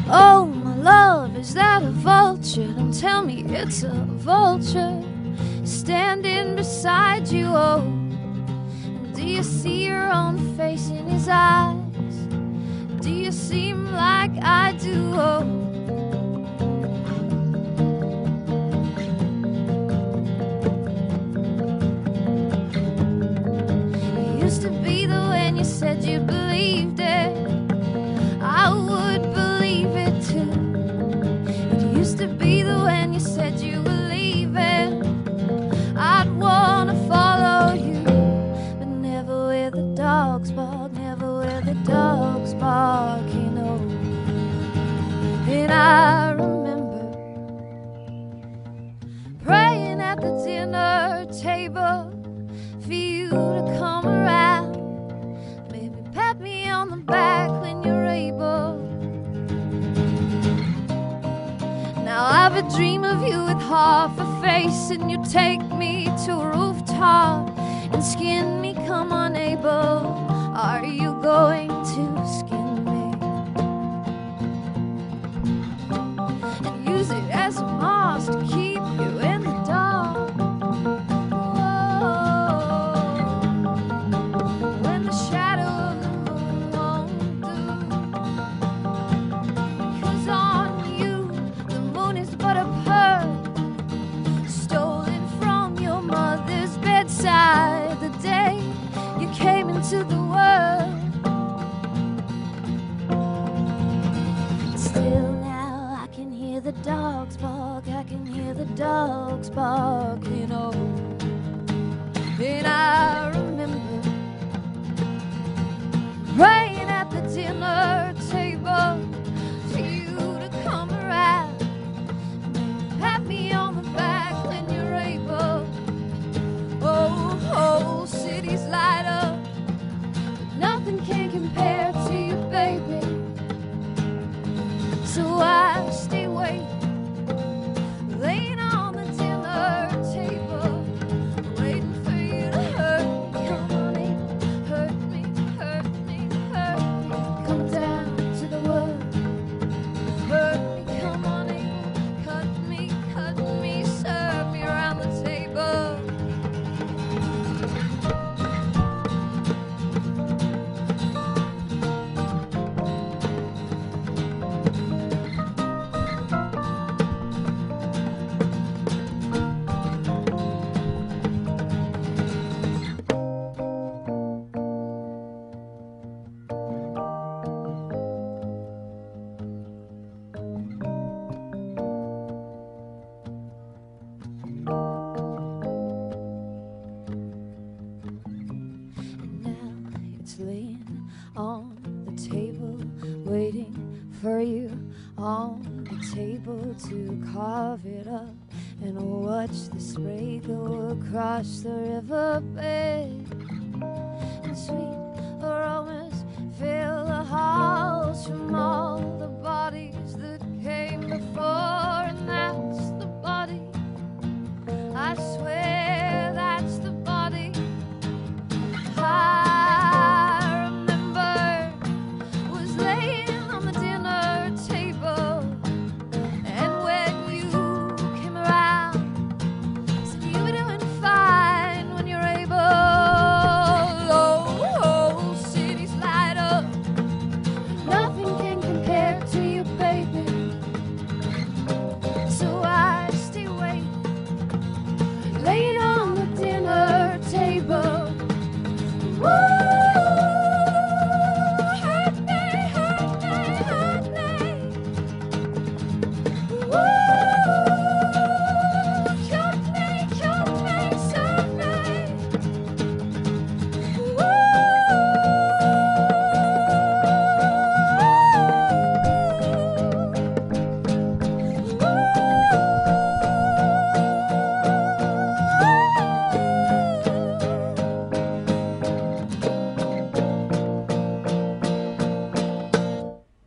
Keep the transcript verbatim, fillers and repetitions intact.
Oh, my love, is that a vulture? Don't tell me it's a vulture standing beside you. Oh, do you see your own face in his eyes? Do you seem like I do? Oh, it used to be that when you said you believed it, I would believe it too. It used to be that when you said you were leaving, I'd wanna follow you, but never where the dogs bark, never where the dogs bark, you know. And I remember praying at the dinner table for you to come around, maybe pat me on the back when you're able. Now I've a dream of you with half a face, and you take me to a rooftop and skin me, come unable. Are you going to skin me and use it as a moss to keep you in the dark? Oh, when the shadow of the moon won't do, 'cause on you the moon is but a pearl stolen from your mother's bedside the day you came into the world. Still now I can hear the dogs bark, I can hear the dogs bark, you know. And I remember praying at the dinner table for you to come around, pat me on the back when you're able. Oh, whole cities light up, but nothing can compare to you, baby. So I stay waiting, laying on the dinner table, waiting for you to hurt me. Come on in, hurt me, hurt me, hurt me. Come down to the world, hurt me. Come on in, cut me, cut me, serve me around the table. Laying on the table, waiting for you on the table to carve it up and watch the spray go across the riverbed. And sweet aromas fill the halls from